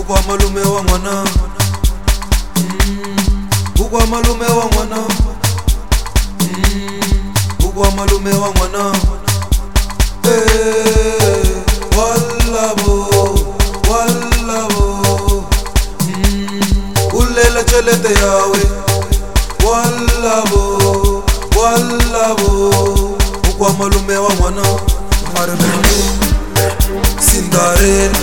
Ukwa malume wa mwana, ukwa malume wa mwana, ukwa malume wa mwana. Wallabo, wallabo, ulela chelete yawe. Wallabo, wallabo, ukwa malume wa mwana. Marabini, Cinderella,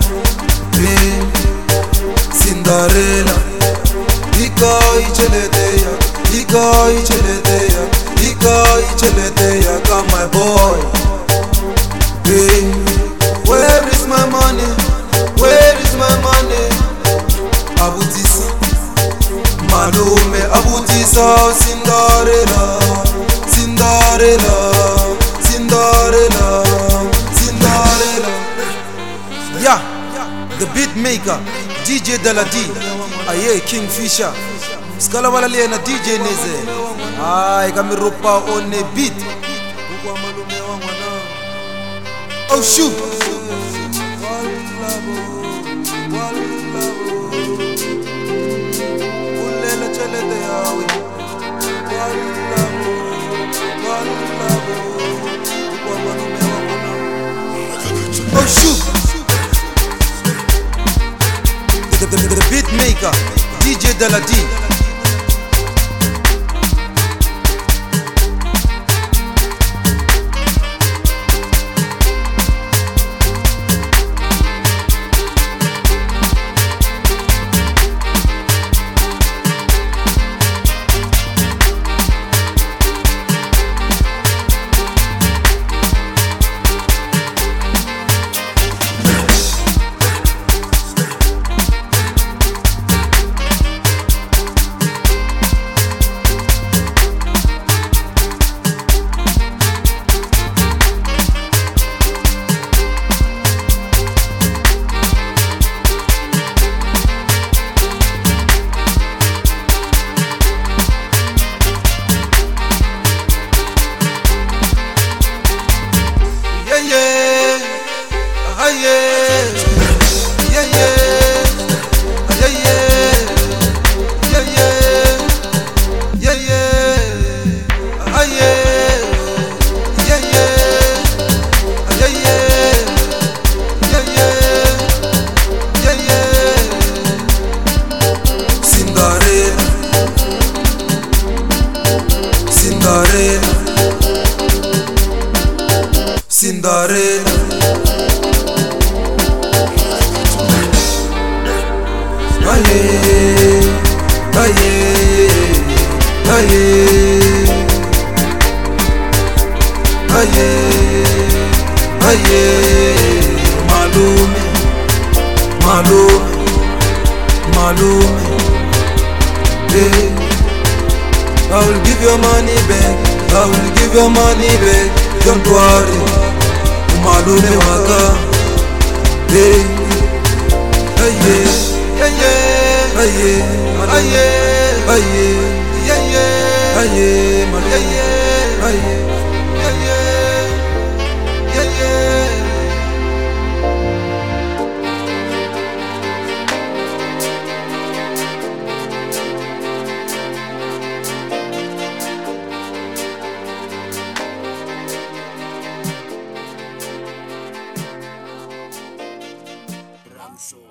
Cinderella, ikai cheleteya, ikai cheleteya, ikai cheleteya, come my boy. Hey, where is my money? Where is my money? Abutisa, malume abutisa, Cinderella, Cinderella, Cinderella, Cinderella. Yeah, the beat maker, DJ Daladi, aye Kingfisher, skala wala liye na DJ Neze. Ay kamirupa on a beat. Oh shoot. Oh shoot. The beat maker, DJ Daladi. Cinderella, aye, aye, aye, aye, aye, malume, malume, malume. Hey, I will give your money back, I will give your money back, don't worry. Malume waka, hey, aye, aye, aye, aye, aye, aye, aye, malume, aye, aye, aye. Show.